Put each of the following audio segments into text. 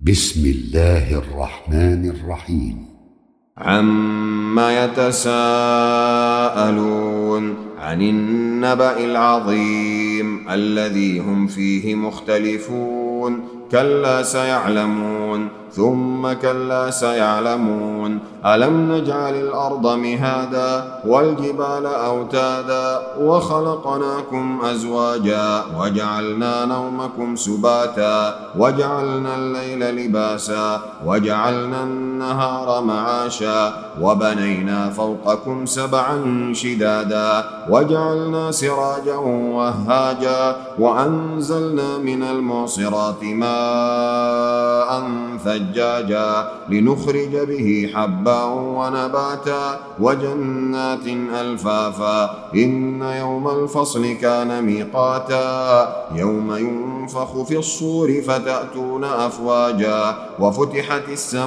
بسم الله الرحمن الرحيم. عما يتساءلون عن النبأ العظيم الذي هم فيه مختلفون كلا سيعلمون ثم كلا سيعلمون ألم نجعل الأرض مهادا والجبال أوتادا وخلقناكم أزواجا وجعلنا نومكم سباتا وجعلنا الليل لباسا وجعلنا النهار معاشا وبنينا فوقكم سبعا شدادا وجعلنا سراجا وهاجا وأنزلنا من المعصرات ماء ثجاجا لنخرج به حبا ونباتا وجنات ألفافا إن يوم الفصل كان ميقاتا يوم ينفخ في الصور فتأتون أفواجا وفتحت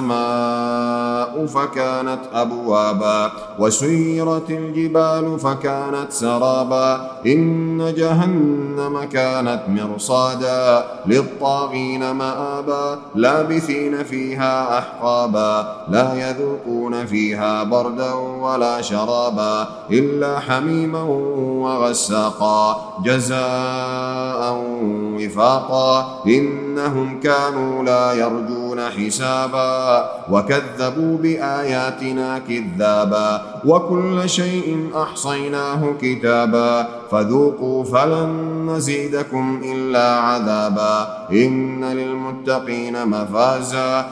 السماء فكانت أبوابا وسيرت الجبال فكانت سرابا إن جهنم كانت مرصادا للطاغين مآبا لابثين فيها أحقابا لا يذوقون فيها بردا ولا شرابا إلا حميما وغساقا جزاء وفاقا إنهم كانوا لا يرجون حسابا وكذبوا بآياتنا كذابا وكل شيء أحصيناه كتابا فذوقوا فلن نزيدكم إلا عذابا إن للمتقين مفازا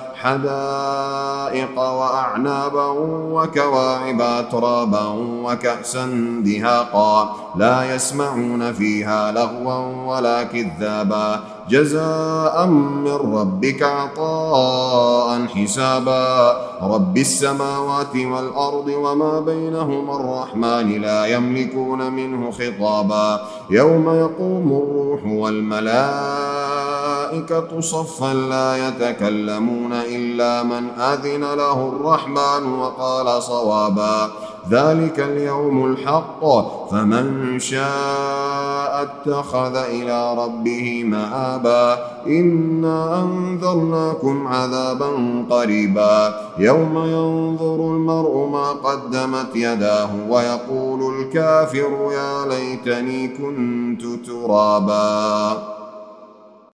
حدائق وأعنابا وكواعب أترابا وكأسا دهاقا لا يسمعون فيها لغوا ولا كذابا جزاء من ربك عطاء حسابا رب السماوات والأرض وما بينهما الرحمن لا يملكون منه خطابا يوم يقوم الروح والملائكة صفا لا يتكلمون إلا من أذن له الرحمن وقال صوابا ذلك اليوم الحق فمن شاء اتخذ إلى ربه مآبا إنا أنذرناكم عذابا قريبا يوم ينظر المرء ما قدمت يداه ويقول الكافر يا ليتني كنت ترابا.